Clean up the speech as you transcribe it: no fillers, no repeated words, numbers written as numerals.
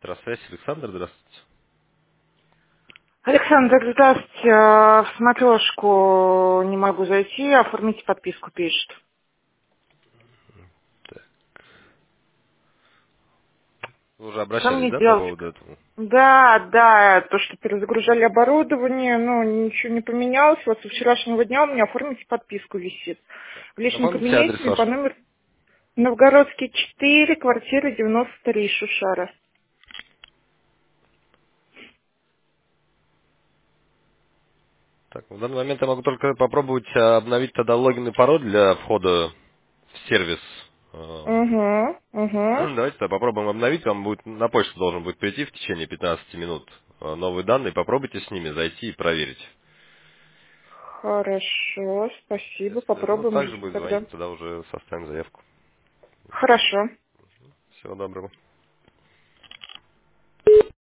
Электросвязь, Александр, здравствуйте. Александр, здравствуйте. В смотрешку не могу зайти, оформите подписку, пишет. Так. Вы уже Что обращались, мне да, по делать? поводу этого? Да, то, что перезагружали оборудование, ну, ничего не поменялось. Вот со вчерашнего дня у меня оформите подписку висит. В личном Напомните адрес кабинете ваш. по номеру Новгородский 4, квартира 93, Шушара. Так, в данный момент я могу только попробовать обновить тогда логин и пароль для входа в сервис. Угу. Давайте тогда попробуем обновить. Вам будет на почту должен будет прийти в течение 15 минут новые данные. Попробуйте с ними зайти и проверить. Хорошо, спасибо. Если ну, Попробуем также будет тогда. звонить, тогда уже составим заявку. Хорошо. Всего доброго.